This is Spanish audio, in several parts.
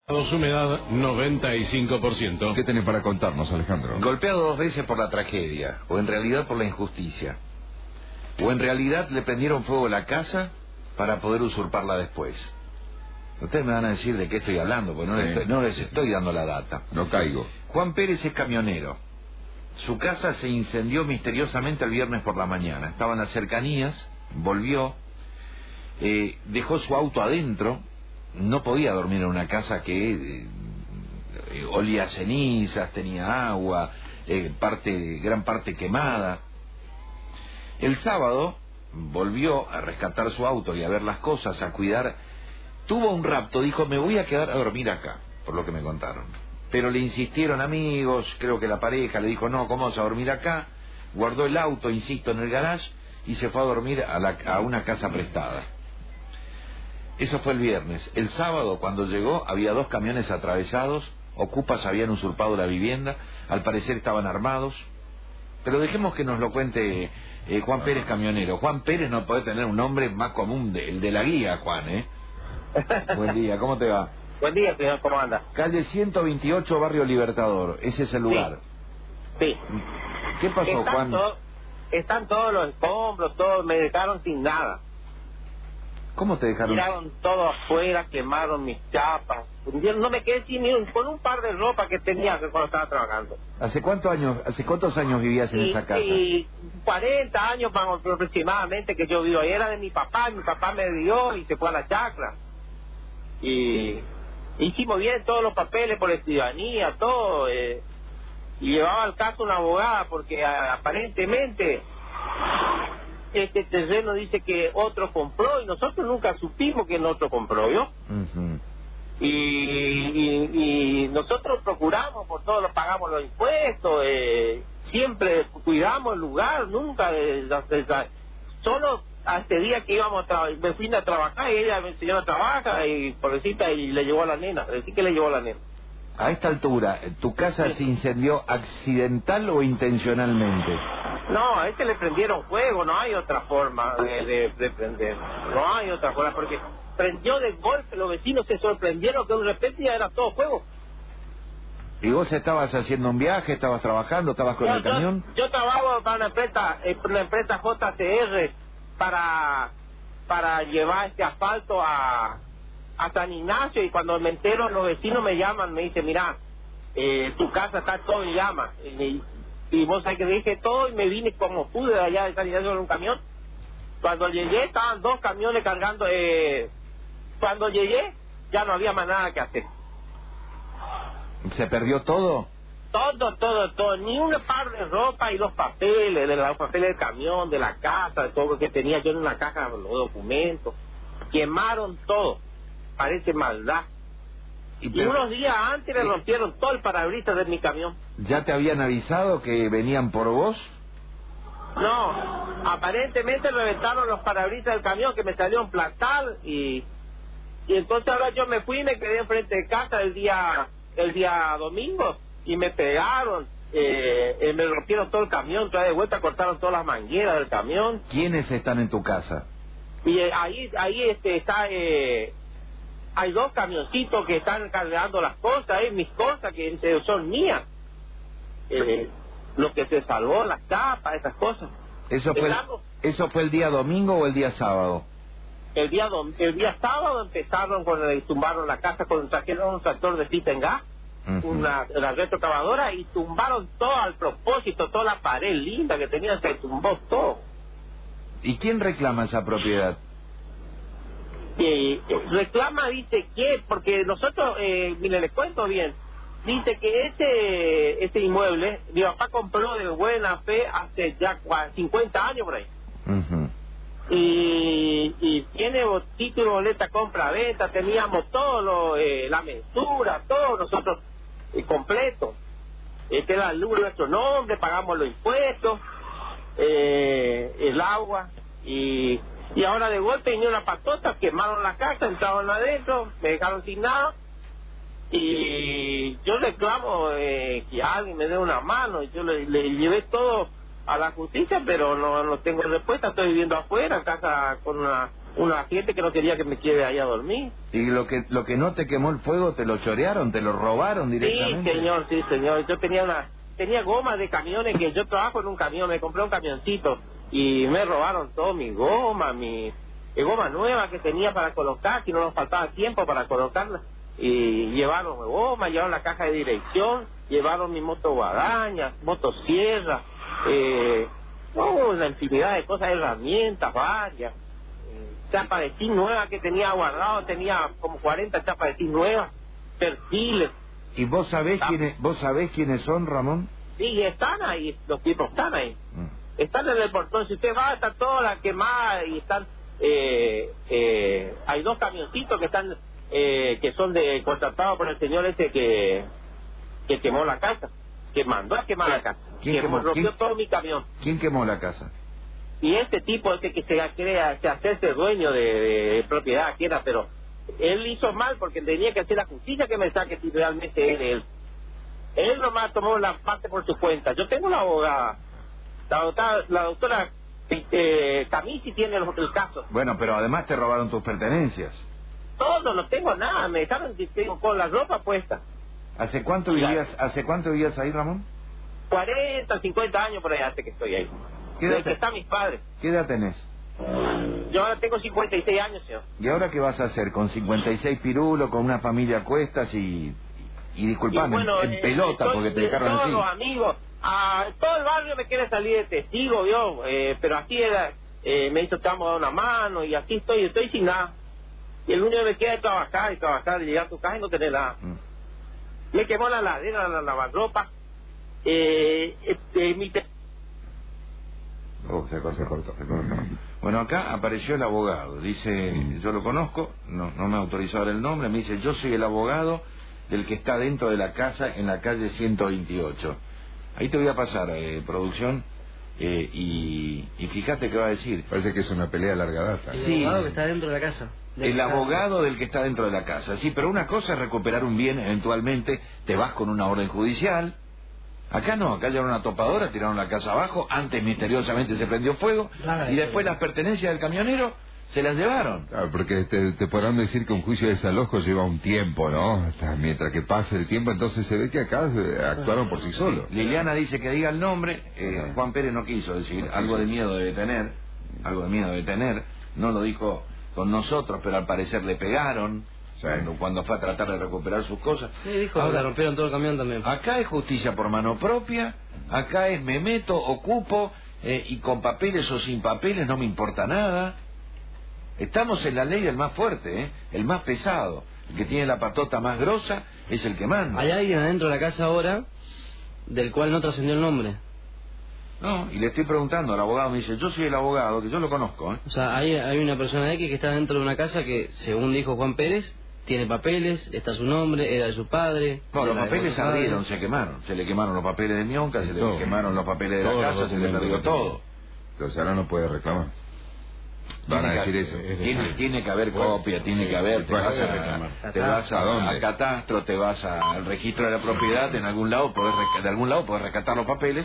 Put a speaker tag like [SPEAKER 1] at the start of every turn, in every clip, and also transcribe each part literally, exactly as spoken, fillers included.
[SPEAKER 1] Humedad noventa y cinco por ciento.
[SPEAKER 2] ¿Qué tenés para contarnos, Alejandro?
[SPEAKER 3] Golpeado dos veces por la tragedia, o en realidad por la injusticia. O en realidad le prendieron fuego a la casa para poder usurparla después. Ustedes me van a decir de qué estoy hablando, porque no,
[SPEAKER 2] Sí.
[SPEAKER 3] les, estoy, no les estoy dando la data.
[SPEAKER 2] No caigo.
[SPEAKER 3] Juan Pérez es camionero. Su casa se incendió misteriosamente el viernes por la mañana. Estaba en las cercanías, volvió, eh, dejó su auto adentro. No podía dormir en una casa que eh, eh, olía a cenizas, tenía agua, eh, parte, gran parte quemada. El sábado volvió a rescatar su auto y a ver las cosas, a cuidar. Tuvo un rapto, dijo, me voy a quedar a dormir acá, por lo que me contaron. Pero le insistieron amigos, creo que la pareja le dijo, no, ¿cómo vas a dormir acá? Guardó el auto, insisto, en el garage y se fue a dormir a, la, a una casa prestada. Eso fue el viernes. El sábado, cuando llegó, había dos camiones atravesados, ocupas habían usurpado la vivienda, al parecer estaban armados. Pero dejemos que nos lo cuente eh, Juan Pérez, camionero. Juan Pérez no puede tener un nombre más común, de, el de la guía, Juan, ¿eh? Buen día, ¿cómo te va?
[SPEAKER 4] Buen día, señor, ¿cómo anda?
[SPEAKER 3] Calle ciento veintiocho, Barrio Libertador, ese es el lugar.
[SPEAKER 4] Sí. sí.
[SPEAKER 3] ¿Qué pasó,
[SPEAKER 4] están
[SPEAKER 3] Juan?
[SPEAKER 4] To están todos los escombros, todos, me dejaron sin nada.
[SPEAKER 3] ¿Cómo te dejaron?
[SPEAKER 4] Tiraron todo afuera, quemaron mis chapas. Yo no me quedé sin ni un, con un par de ropa que tenía cuando estaba trabajando.
[SPEAKER 3] ¿Hace cuántos años, hace cuántos años vivías en
[SPEAKER 4] y,
[SPEAKER 3] esa casa?
[SPEAKER 4] Y cuarenta años aproximadamente que yo vivo ahí. Era de mi papá, y mi papá me dio y se fue a la chacra. Y hicimos bien todos los papeles por la ciudadanía, todo. Eh, y llevaba al caso una abogada porque a, aparentemente este terreno dice que otro compró y nosotros nunca supimos que el otro compró, ¿yo?
[SPEAKER 3] Uh-huh.
[SPEAKER 4] y, y, y nosotros procuramos, por todo lo pagamos los impuestos, eh, siempre cuidamos el lugar, nunca, eh, eh, solo a este día que íbamos a me fui a trabajar y ella me enseñó a trabajar y pobrecita y le llevó a la nena, decir que le llevó a la nena.
[SPEAKER 3] A esta altura, ¿tu casa sí. se incendió accidental o intencionalmente?
[SPEAKER 4] No, a este le prendieron fuego, no hay otra forma de, de, de prender, no hay otra forma, porque prendió de golpe, los vecinos se sorprendieron que de repente ya era todo fuego.
[SPEAKER 3] ¿Y vos estabas haciendo un viaje, estabas trabajando, estabas con
[SPEAKER 4] yo,
[SPEAKER 3] el camión?
[SPEAKER 4] Yo, yo trabajo para una empresa, una empresa J C R para, para llevar este asfalto a, a San Ignacio, y cuando me entero los vecinos me llaman, me dicen, mira, eh, tu casa está todo en llamas. Y, y vos sabés que dije todo y me vine como pude de allá de San Ignacio en un camión. Cuando llegué estaban dos camiones cargando, eh, cuando llegué ya no había más nada que hacer.
[SPEAKER 3] ¿Se perdió todo?
[SPEAKER 4] Todo, todo, todo, ni una par de ropa y los papeles, de los papeles del camión, de la casa, de todo lo que tenía yo en una caja, los documentos. Quemaron todo, parece maldad. Y, y unos días antes le rompieron todo el parabrisas de mi camión.
[SPEAKER 3] ¿Ya te habían avisado que venían por vos?
[SPEAKER 4] No, aparentemente reventaron los parabrisas del camión, que me salió un platal y, y entonces ahora yo me fui y me quedé enfrente de casa el día el día domingo y me pegaron, eh, eh, me rompieron todo el camión, trae de vuelta, cortaron todas las mangueras del camión.
[SPEAKER 3] ¿Quiénes están en tu casa?
[SPEAKER 4] Y eh, ahí ahí este está eh, hay dos camioncitos que están cargando las cosas, eh, mis cosas que eh, son mías, eh, lo que se salvó, las tapas, esas cosas.
[SPEAKER 3] ¿Eso fue, el, ¿Eso fue el día domingo o el día sábado?
[SPEAKER 4] El día dom el día sábado empezaron con el, tumbaron la casa con trajeron un tractor de pipa en gas, uh-huh. una, una retroexcavadora, y tumbaron todo al propósito, toda la pared linda que tenía, se tumbó todo.
[SPEAKER 3] ¿Y quién reclama esa propiedad?
[SPEAKER 4] Eh, reclama, dice que, porque nosotros, eh, mire, les cuento bien, dice que este, este inmueble, mi papá compró de buena fe hace ya cincuenta años por ahí.
[SPEAKER 3] Uh-huh.
[SPEAKER 4] Y, y tiene título, boleta, compra-venta, teníamos todo, lo, eh, la mensura, todo nosotros eh, completo. Este era el nuestro nombre, pagamos los impuestos, eh, el agua, y, y ahora de golpe vinieron las patotas, quemaron la casa, entraron adentro, me dejaron sin nada. Y yo reclamo eh, que alguien me dé una mano. Yo le, le llevé todo a la justicia, pero no, no tengo respuesta. Estoy viviendo afuera, en casa con una un agente que no quería que me quede ahí a dormir.
[SPEAKER 3] ¿Y lo que lo que no te quemó el fuego, te lo chorearon, te lo robaron directamente?
[SPEAKER 4] Sí, señor, sí, señor. Yo tenía una tenía gomas de camiones, que yo trabajo en un camión, me compré un camioncito y me robaron todo, mi goma, mi eh, goma nueva que tenía para colocar, si no nos faltaba tiempo para colocarla. Y llevaron goma, llevaron la caja de dirección, llevaron mi moto guadaña, motosierra, eh, oh, una infinidad de cosas, herramientas varias. Chapa de tin nueva que tenía guardado, tenía como cuarenta chapas de tin nuevas, perfiles.
[SPEAKER 3] ¿Y vos sabés, ah. quiénes, vos sabés quiénes son, Ramón?
[SPEAKER 4] Sí, están ahí, los tipos están ahí. Mm. Están en el portón, si usted va, está toda la quemada y están... Eh, eh, hay dos camioncitos que están... Eh, que son de contratados por el señor ese que... que quemó la casa, que mandó a quemar la casa.
[SPEAKER 3] ¿Quién
[SPEAKER 4] que
[SPEAKER 3] quemó?
[SPEAKER 4] rompió
[SPEAKER 3] ¿Quién?
[SPEAKER 4] todo mi camión.
[SPEAKER 3] ¿Quién quemó la casa?
[SPEAKER 4] Y este tipo, este que se crea, se hacerse dueño de, de propiedad, que era, pero él hizo mal porque tenía que hacer la justicia que me saque si realmente es él. Él nomás tomó la parte por su cuenta. Yo tengo la abogada, la doctora, la doctora eh, Camisi tiene el, el caso.
[SPEAKER 3] Bueno, pero además te robaron tus pertenencias.
[SPEAKER 4] Todo, no tengo nada, me dejaron tengo, con la ropa puesta.
[SPEAKER 3] ¿Hace cuánto vivías, hace cuánto vivías ahí, Ramón?
[SPEAKER 4] cuarenta, cincuenta años por ahí hace que estoy ahí.
[SPEAKER 3] ¿Qué edad,
[SPEAKER 4] Desde que están mis padres.
[SPEAKER 3] ¿Qué edad tenés?
[SPEAKER 4] Yo ahora tengo cincuenta y seis años, señor.
[SPEAKER 3] ¿Y ahora qué vas a hacer? ¿Con cincuenta y seis pirulos, con una familia a cuestas y... y disculpame, bueno, en, en pelota, eh, porque te dejaron
[SPEAKER 4] todos
[SPEAKER 3] así?
[SPEAKER 4] Todos los amigos, ah, todo el barrio me quiere salir de testigo, yo, eh, pero así era, eh, me hizo que vamos a dar una mano y así estoy, estoy sin nada. Y el único que me queda es trabajar y trabajar, y llegar a tu casa y no tener nada. Mm. Me quemó la ladera, la lavarropa, eh, este, mi... Te
[SPEAKER 3] Oh, se cortó, se cortó, se cortó. Bueno, acá apareció el abogado. Dice, yo lo conozco, no, no me autorizó a dar el nombre. Me dice, yo soy el abogado del que está dentro de la casa en la calle ciento veintiocho. Ahí te voy a pasar, eh, producción, eh, y, y fíjate qué va a decir.
[SPEAKER 2] Parece que es una pelea a larga data.
[SPEAKER 5] El
[SPEAKER 3] Sí.
[SPEAKER 5] abogado que está dentro de la casa.
[SPEAKER 3] El abogado del que está dentro de la casa. Sí, pero una cosa es recuperar un bien, eventualmente te vas con una orden judicial. Acá no, acá llevaron una topadora, tiraron la casa abajo, antes misteriosamente se prendió fuego, y después las pertenencias del camionero se las llevaron.
[SPEAKER 2] Claro, porque te, te podrán decir que un juicio de desalojo lleva un tiempo, ¿no? Hasta mientras que pase el tiempo, entonces se ve que acá actuaron por sí solos.
[SPEAKER 3] Liliana dice que diga el nombre, eh, Juan Pérez no quiso decir, algo de miedo debe tener, algo de miedo debe tener, no lo dijo con nosotros, pero al parecer le pegaron. Sí. Cuando, cuando fue a tratar de recuperar sus cosas.
[SPEAKER 5] Sí, dijo que le rompieron todo el camión también.
[SPEAKER 3] Acá es justicia por mano propia, acá es me meto, ocupo, eh, y con papeles o sin papeles no me importa nada. Estamos en la ley del más fuerte, ¿eh? El más pesado, el que tiene la patota más grosa es el que manda.
[SPEAKER 5] Hay alguien adentro de la casa ahora del cual no trascendió el nombre.
[SPEAKER 3] No, y le estoy preguntando al abogado, me dice, yo soy el abogado, que yo lo conozco, ¿eh?
[SPEAKER 5] O sea, hay, hay una persona X que está dentro de una casa que, según dijo Juan Pérez, tiene papeles, está su nombre, era de su padre.
[SPEAKER 3] No, los papeles se ardieron, se quemaron. Se le quemaron los papeles de Mionca, se le quemaron los papeles de la casa, se le perdió todo.
[SPEAKER 2] Pero ahora no puede reclamar. Van a decir eso.
[SPEAKER 3] Tiene, tiene que haber copia, tiene que haber. Te vas a reclamar. Te vas a, a catastro, te vas a, al registro de la propiedad, en algún lado podés, de algún lado podés rescatar los papeles.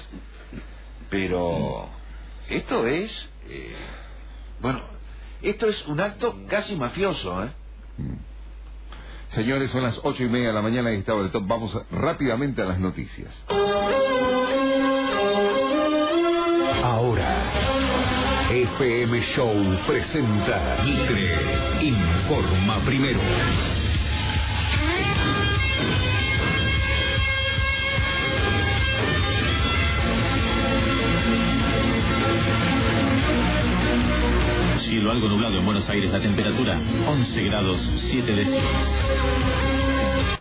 [SPEAKER 3] Pero esto es, eh, bueno, esto es un acto casi mafioso, ¿eh?
[SPEAKER 2] Señores, son las ocho y media de la mañana y estaba el top. Vamos rápidamente a las noticias.
[SPEAKER 6] Ahora, F M Show presenta Mitre Informa Primero.
[SPEAKER 7] Cielo algo nublado en Buenos Aires, la temperatura once grados siete décimas.